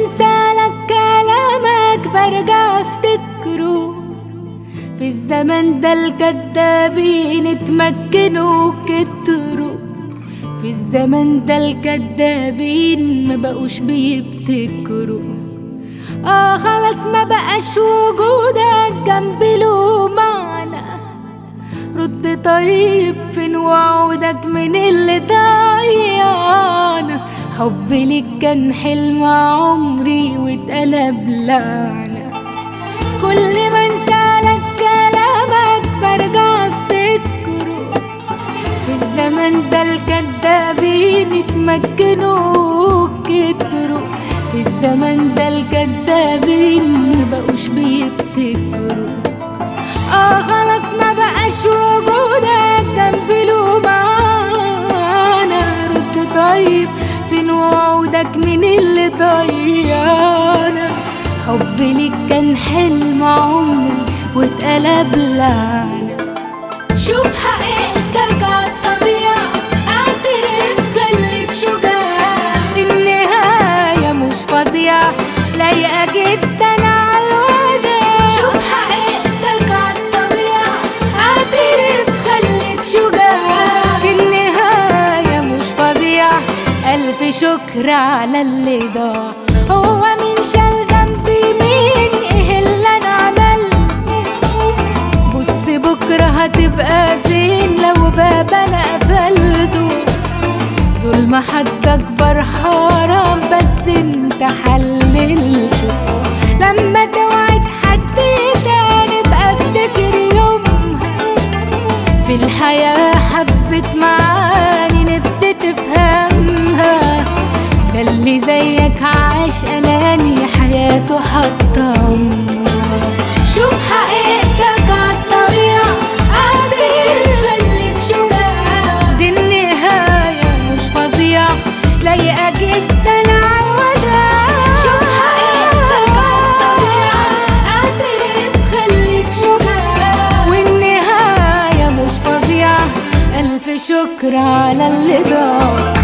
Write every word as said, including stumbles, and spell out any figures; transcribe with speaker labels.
Speaker 1: انسالك كلامك برجع افتكره، في الزمن ده الكدابين اتمكنوا كتروا، في الزمن ده الكدابين ما بقوش بيبتكروا. اه خلاص ما بقاش وجودك جنبي له معنى، رد طيب فين وعودك من اللي ضيعنا؟ حبي ليك كان حلم عمري واتقلب لعنة، كل ما انسالك كلامك برجع افتكره، في الزمن ده الكدابين اتمكنوا كتروا، في الزمن ده الكدابين مبقوش بيبتكروا. اه خلاص ما بقاش وجودك جنبي له معنى، رد طيب فين وعودك من اللي ضيعنا؟ حبي ليك كان حلم عمري واتقلب لعنة. شوف حقيقتك عالطبيعة، اعترف خليك شجاع، النهاية مش فظيعة لايقة جدا عالوداع. شوف حقيقتك عالطبيعة، اعترف خليك شجاع، النهاية مش فظيعة، ألف شكر على اللي ضاع. هو مين شال ذنبي مين ايه اللي انا عملته؟ بص بكرة هتبقى فين لو باب انا قفلته؟ ظلم حد اكبر حرام بس انت حللته، لما توعد حد تاني بقى افتكر يومها، في الحياة حبت معاني نفسي تفهمها، ده اللي زيك عاش اناني حياته حطمها. شوف حقيقتك عالطبيعة، قادر خليك شجاع، دي النهاية مش فظيعة لايقة جدا عالوداع. شوف حقيقتك عالطبيعة، قادر خليك شجاع، والنهاية مش فظيعة، ألف شكر على اللي ضاع.